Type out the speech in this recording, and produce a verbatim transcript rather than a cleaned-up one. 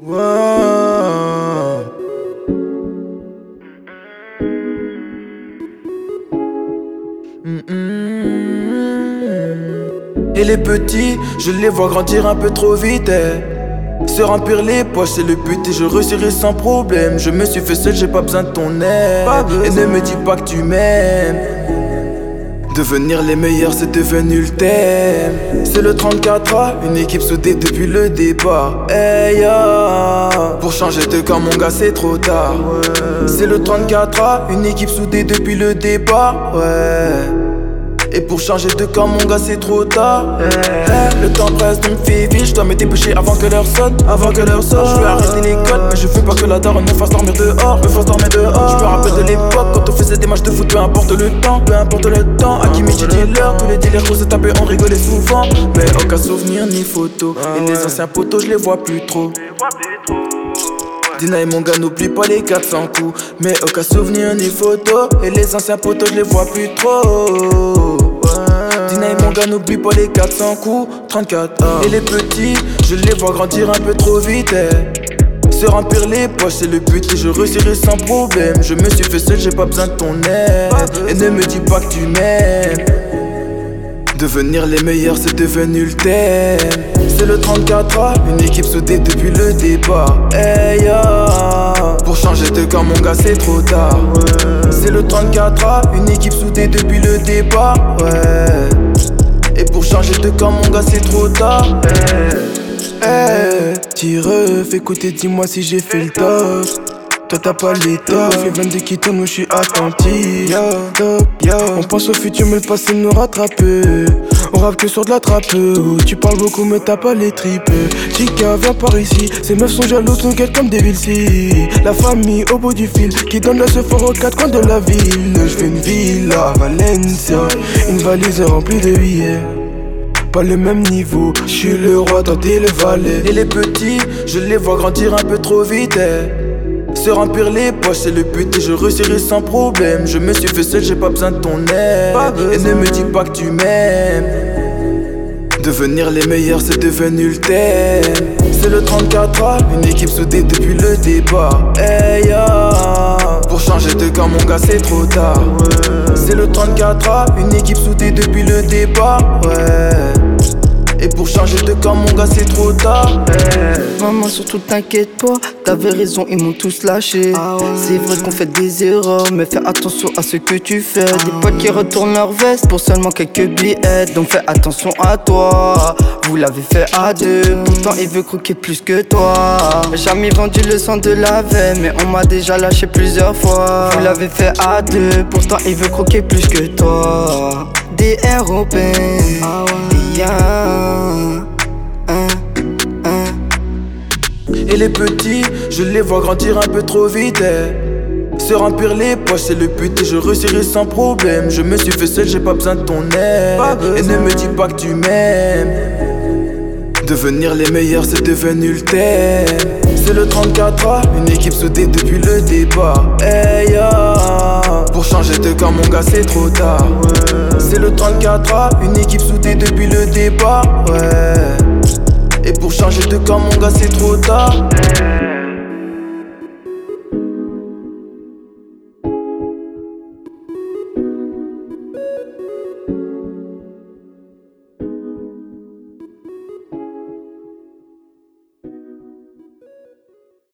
Wow. Et les petits, je les vois grandir un peu trop vite. Eh. Se remplir les poches, c'est le but et je réussirai sans problème. Je me suis fait seul, j'ai pas besoin de ton aide. Et ne me dis pas que tu m'aimes. Devenir les meilleurs, c'est devenu le thème. C'est le trente-quatre A, une équipe soudée depuis le départ. Hey ya. Pour changer de camp, mon gars, c'est trop tard. C'est le trente-quatre A, une équipe soudée depuis le départ. Ouais. Et pour changer de camp, mon gars, c'est trop tard. Hey, le temps presse, donc fais vite. Je dois me dépêcher avant que l'heure sonne. Avant que l'heure sonne. Je veux arrêter l'école, mais je veux pas que la daronne me fasse dormir dehors. Me fasse dormir dehors. Je me rappelle de l'époque quand on faisait des matchs de foot. Peu importe le temps, peu importe le temps. À qui midi dealer, tous les dealers qu'on s'est tapés, on rigolait souvent. Mais aucun souvenir ni photo. Et les anciens potos, je les vois plus trop. Dina et mon gars, n'oublie pas les quatre cents coups. Mais aucun souvenir ni photo. Et les anciens potos, je les vois plus trop. Dina et mon gars, n'oublie pas les quatre cents coups. trente-quatre A. Et les petits, je les vois grandir un peu trop vite. Eh. Se remplir les poches, c'est le but et je réussirai sans problème. Je me suis fait seul, j'ai pas besoin de ton aide. Et ne me dis pas que tu m'aimes. Devenir les meilleurs, c'est devenu le thème. C'est le trente-quatre A, une équipe soudée depuis le départ. Hey ya. Pour changer de camp, mon gars, c'est trop tard. C'est le trente-quatre A, une équipe soudée depuis le départ. Ouais. Et pour changer de camp, mon gars, c'est trop tard. Hey, t'y ref, écoutez, dis-moi si j'ai fait le top. Toi t'as pas l'étoffe, les vingt-deux qui tournent, moi j'suis attentif. Yo, top, yo. On pense au futur mais le passé nous rattrape. On rappe que sur de la trappe. Tu parles beaucoup mais t'as pas les tripes. Chica viens par ici, ces meufs sont jalouses, sont quelles comme des villes. La famille au bout du fil, qui donne le sephora aux quatre coins de la ville. J'fais une villa à Valencia, une valise remplie de billets. Pas le même niveau, j'suis le roi, toi t'es le valet. Et les petits, je les vois grandir un peu trop vite. Eh. Se remplir les poches, c'est le but et je réussirai sans problème. Je me suis fait seul, j'ai pas besoin de ton aide. Et ne me dis pas que tu m'aimes. Devenir les meilleurs, c'est devenu le thème. C'est le trente-quatre A, une équipe soudée depuis le départ. Hey ya. Pour changer de camp, mon gars, c'est trop tard. C'est le trente-quatre A, une équipe soudée depuis le départ. Ouais. Et pour changer de camp, mon gars, c'est trop tard. Maman, surtout t'inquiète pas, t'avais raison, ils m'ont tous lâché. Ah ouais. C'est vrai qu'on fait des erreurs, mais fais attention à ce que tu fais. Ah des potes qui retournent leur veste pour seulement quelques billets. Donc fais attention à toi, vous l'avez fait à deux. Pourtant il veut croquer plus que toi. Jamais vendu le sang de la veine, mais on m'a déjà lâché plusieurs fois. Vous l'avez fait à deux, pourtant il veut croquer plus que toi. Des Européens, ah ouais. Yeah. Et les petits, je les vois grandir un peu trop vite. Eh. Se remplir les poches, c'est le but et je réussirai sans problème. Je me suis fait seul, j'ai pas besoin de ton aide. Et ne me dis pas que tu m'aimes. Devenir les meilleurs, c'est devenu le thème. C'est le trente-quatre A, une équipe soudée depuis le départ. Hey ya. Pour changer de camp, mon gars, c'est trop tard. C'est le trente-quatre A, une équipe soudée depuis le départ. Ouais. Et pour changer de camp, mon gars, c'est trop tard.